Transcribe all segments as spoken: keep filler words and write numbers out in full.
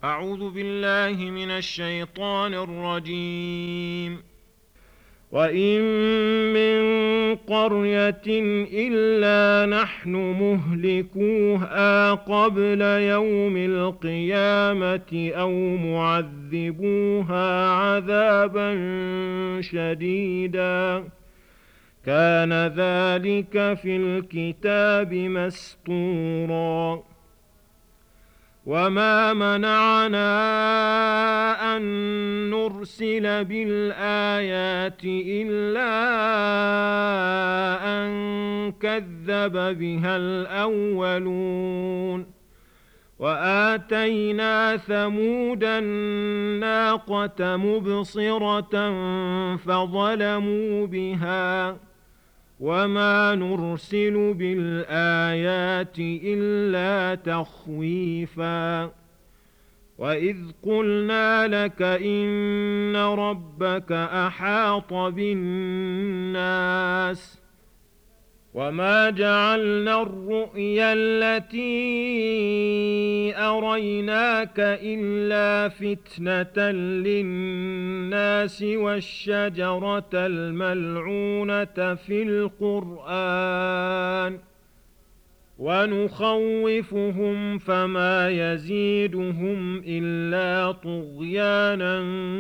أعوذ بالله من الشيطان الرجيم. وإن من قرية إلا نحن مهلكوها قبل يوم القيامة أو معذبوها عذابا شديدا كان ذلك في الكتاب مسطورا. وما منعنا أن نرسل بالآيات إلا أن كذب بها الأولون وآتينا ثمود الناقة مبصرة فظلموا بها وما نرسل بالآيات إلا تخويفا. وإذ قلنا لك إن ربك أحاط بالناس وما جعلنا الرؤيا التي أريناك إلا فتنة للناس والشجرة الملعونة في القرآن ونخوفهم فما يزيدهم إلا طغيانا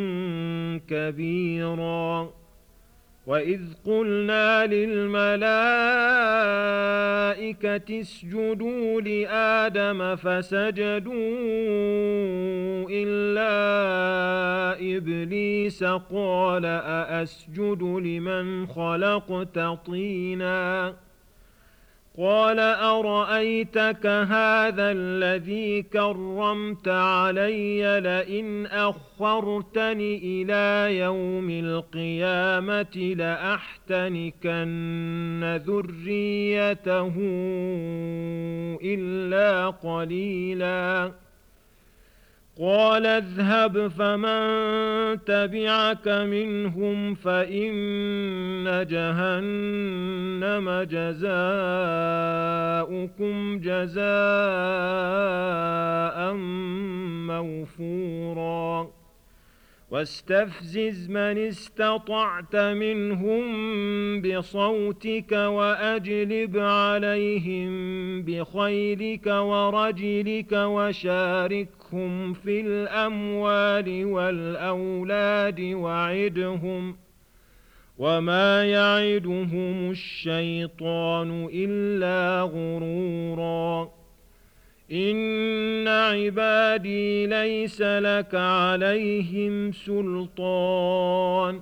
كبيرا. وإذ قلنا للملائكة اسجدوا لآدم فسجدوا إلا إبليس قال أأسجد لمن خلقت طينا قال أرأيتك هذا الذي كرمت علي لئن أخرتني إلى يوم القيامة لأحتنكن ذريته إلا قليلا. قال اذهب فمن تبعك منهم فإن جهنم جزاؤكم جزاء موفورا. واستفزز من استطعت منهم بصوتك وأجلب عليهم بخيلك ورجلك وشاركهم في الأموال والأولاد وعدهم وما يعدهم الشيطان إلا غرورا. إن عبادي ليس لك عليهم سلطان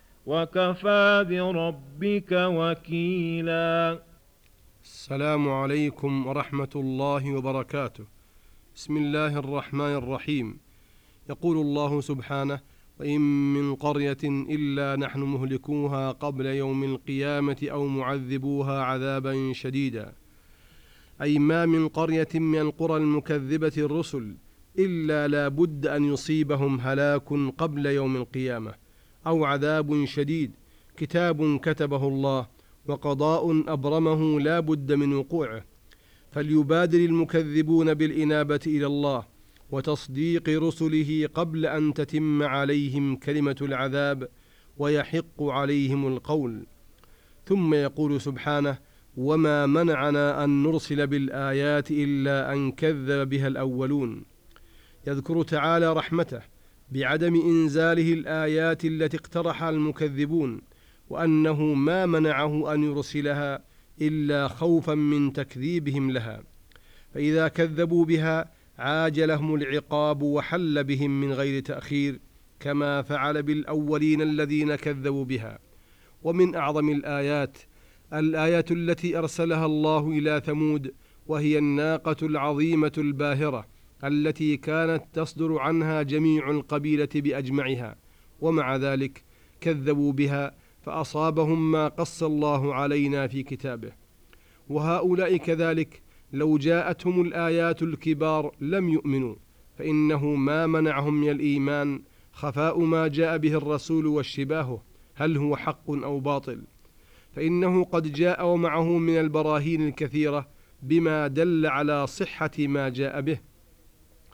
وكفى بربك وكيلا. السلام عليكم ورحمة الله وبركاته. بسم الله الرحمن الرحيم. يقول الله سبحانه: وإن من قرية إلا نحن مهلكوها قبل يوم القيامة أو معذبوها عذابا شديدا، أي ما من قرية من القرى المكذبة الرسل إلا لا بد أن يصيبهم هلاك قبل يوم القيامة أو عذاب شديد، كتاب كتبه الله وقضاء أبرمه لا بد من وقوعه. فليبادر المكذبون بالإنابة إلى الله وتصديق رسله قبل أن تتم عليهم كلمة العذاب ويحق عليهم القول. ثم يقول سبحانه: وما منعنا أن نرسل بالآيات إلا أن كذب بها الأولون. يذكر تعالى رحمته بعدم إنزاله الآيات التي اقترح المكذبون، وأنه ما منعه أن يرسلها إلا خوفا من تكذيبهم لها، فإذا كذبوا بها عاجلهم العقاب وحل بهم من غير تأخير، كما فعل بالأولين الذين كذبوا بها. ومن أعظم الآيات الآية التي أرسلها الله إلى ثمود، وهي الناقة العظيمة الباهرة التي كانت تصدر عنها جميع القبيلة بأجمعها، ومع ذلك كذبوا بها فأصابهم ما قص الله علينا في كتابه. وهؤلاء كذلك لو جاءتهم الآيات الكبار لم يؤمنوا، فإنه ما منعهم من الإيمان خفاء ما جاء به الرسول واشتباهه، هل هو حق أو باطل، فإنه قد جاء ومعه من البراهين الكثيرة بما دل على صحة ما جاء به.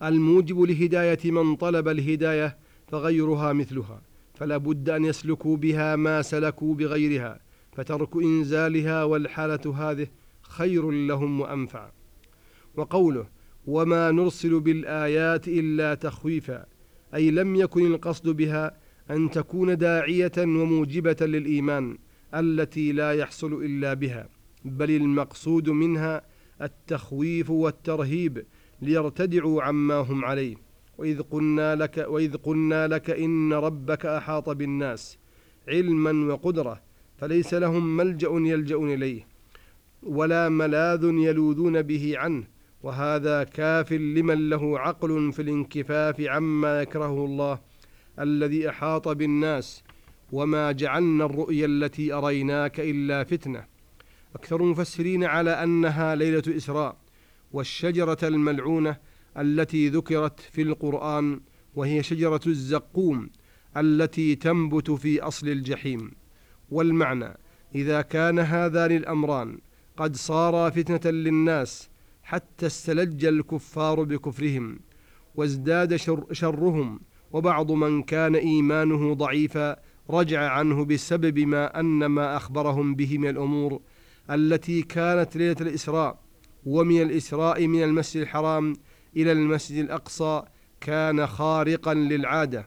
الموجب لهداية من طلب الهداية، فغيرها مثلها، فلا بد أن يسلكوا بها ما سلكوا بغيرها، فترك إنزالها والحالة هذه خير لهم وأنفع. وقوله وما نرسل بالآيات إلا تخويفا، أي لم يكن القصد بها أن تكون داعية وموجبة للإيمان التي لا يحصل إلا بها، بل المقصود منها التخويف والترهيب ليرتدعوا عما هم عليه. وإذ قلنا لك, وإذ قلنا لك إن ربك أحاط بالناس علما وقدرة، فليس لهم ملجأ يلجأون إليه ولا ملاذ يلوذون به عنه، وهذا كاف لمن له عقل في الانكفاف عما يكرهه الله الذي أحاط بالناس. وما جعلنا الرؤيا التي أريناك إلا فتنة. أكثر المفسرين على أنها ليلة إسراء، والشجرة الملعونة التي ذكرت في القرآن وهي شجرة الزقوم التي تنبت في أصل الجحيم. والمعنى إذا كان هذان الأمران قد صارا فتنة للناس حتى استلج الكفار بكفرهم وازداد شر شرهم، وبعض من كان إيمانه ضعيفا رجع عنه بسبب ما أن ما أخبرهم به من الأمور التي كانت ليلة الإسراء، ومن الإسراء من المسجد الحرام إلى المسجد الأقصى كان خارقا للعادة.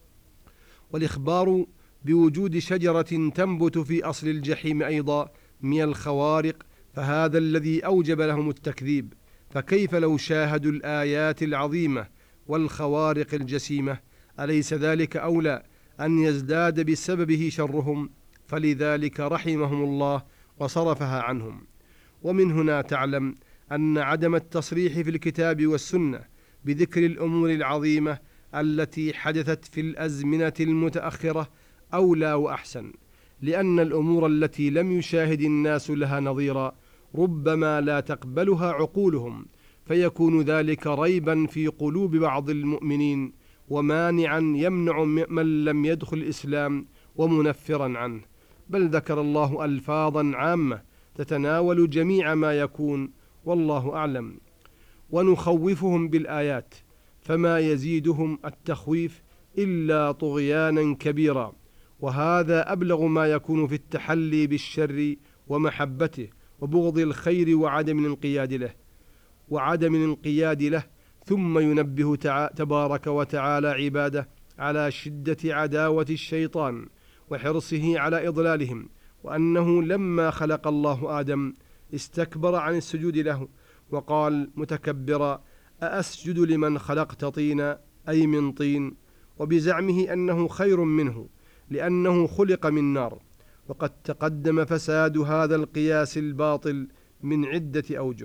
والإخبار بوجود شجرة تنبت في أصل الجحيم أيضا من الخوارق، فهذا الذي أوجب لهم التكذيب. فكيف لو شاهدوا الآيات العظيمة والخوارق الجسيمة؟ أليس ذلك أولى أن يزداد بسببه شرهم؟ فلذلك رحمهم الله وصرفها عنهم. ومن هنا تعلم أن عدم التصريح في الكتاب والسنة بذكر الأمور العظيمة التي حدثت في الأزمنة المتأخرة أولى وأحسن، لأن الأمور التي لم يشاهد الناس لها نظيرا ربما لا تقبلها عقولهم، فيكون ذلك ريبا في قلوب بعض المؤمنين ومانعا يمنع من لم يدخل الإسلام ومنفرا عنه. بل ذكر الله ألفاظا عامة تتناول جميع ما يكون، والله أعلم. ونخوفهم بالآيات، فما يزيدهم التخويف إلا طغيانا كبيرا، وهذا أبلغ ما يكون في التحلي بالشر ومحبته وبغض الخير وعدم الانقياد له وعدم الانقياد له ثم ينبه تبارك وتعالى عباده على شدة عداوة الشيطان وحرصه على إضلالهم، وأنه لما خلق الله آدم استكبر عن السجود له وقال متكبرا أأسجد لمن خلقت طينا، أي من طين، وبزعمه أنه خير منه لأنه خلق من نار. وقد تقدم فساد هذا القياس الباطل من عدة أوجه.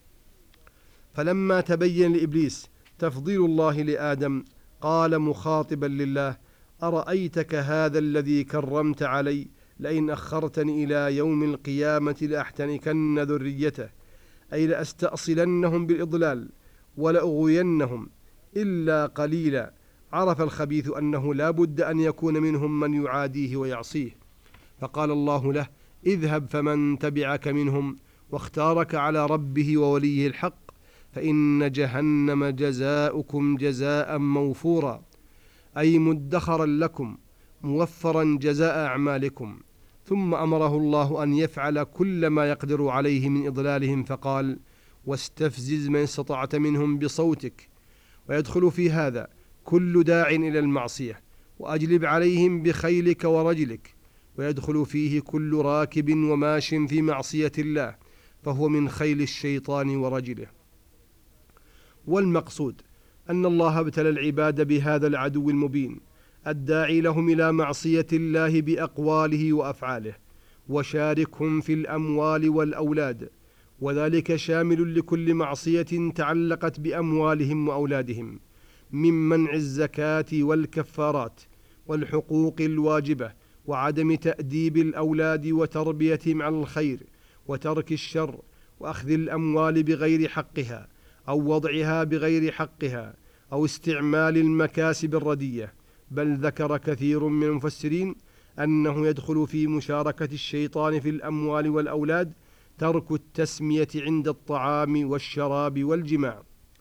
فلما تبين لإبليس تفضيل الله لآدم قال مخاطبا لله أرأيتك هذا الذي كرمت علي لئن أخرتني إلى يوم القيامة لأحتنكن ذريته، أي لأستأصلنهم بالإضلال ولأغوينهم إلا قليلا. عرف الخبيث أنه لا بد أن يكون منهم من يعاديه ويعصيه، فقال الله له اذهب فمن تبعك منهم، واختارك على ربه ووليه الحق، فإن جهنم جزاؤكم جزاء موفورا، أي مدخرا لكم موفرا جزاء أعمالكم. ثم أمره الله أن يفعل كل ما يقدر عليه من إضلالهم، فقال واستفزز من استطعت منهم بصوتك، ويدخل في هذا كل داع إلى المعصية، وأجلب عليهم بخيلك ورجلك، ويدخل فيه كل راكب وماش في معصية الله، فهو من خيل الشيطان ورجله. والمقصود أن الله ابتلى العباد بهذا العدو المبين الداعي لهم إلى معصية الله بأقواله وأفعاله، وشاركهم في الأموال والأولاد، وذلك شامل لكل معصية تعلقت بأموالهم وأولادهم من منع الزكاة والكفارات والحقوق الواجبة وعدم تأديب الأولاد وتربيتهم على الخير وترك الشر وأخذ الأموال بغير حقها أو وضعها بغير حقها أو استعمال المكاسب الردية. بل ذكر كثير من المفسرين أنه يدخل في مشاركة الشيطان في الأموال والأولاد ترك التسمية عند الطعام والشراب والجماع.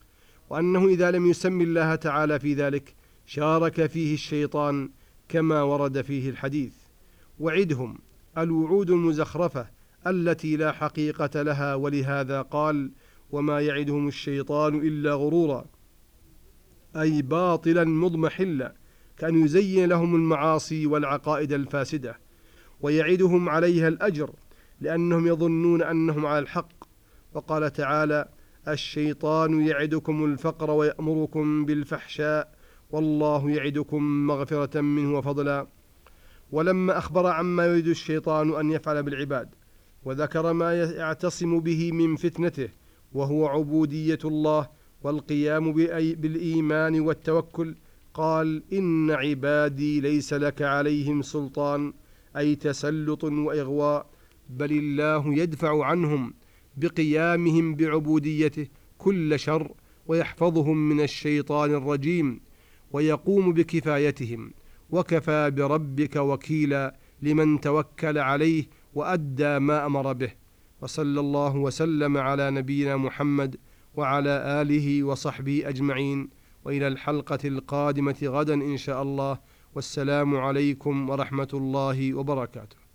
وأنه إذا لم يسم الله تعالى في ذلك شارك فيه الشيطان كما ورد فيه الحديث. وعدهم الوعود المزخرفة التي لا حقيقة لها، ولهذا قال: وما يعدهم الشيطان إلا غرورا، أي باطلا مضمحلا، كأن يزين لهم المعاصي والعقائد الفاسدة، ويعدهم عليها الأجر لأنهم يظنون أنهم على الحق. وقال تعالى: الشيطان يعدكم الفقر ويأمركم بالفحشاء والله يعدكم مغفرة منه وفضلا. ولما أخبر عما يريد الشيطان أن يفعل بالعباد وذكر ما يعتصم به من فتنته وهو عبودية الله والقيام بالإيمان والتوكل، قال: إن عبادي ليس لك عليهم سلطان، أي تسلط وإغواء، بل الله يدفع عنهم بقيامهم بعبوديته كل شر ويحفظهم من الشيطان الرجيم ويقوم بكفايتهم، وكفى بربك وكيلا لمن توكل عليه وأدى ما أمر به. وصلى الله وسلم على نبينا محمد وعلى آله وصحبه أجمعين، وإلى الحلقة القادمة غدا إن شاء الله، والسلام عليكم ورحمة الله وبركاته.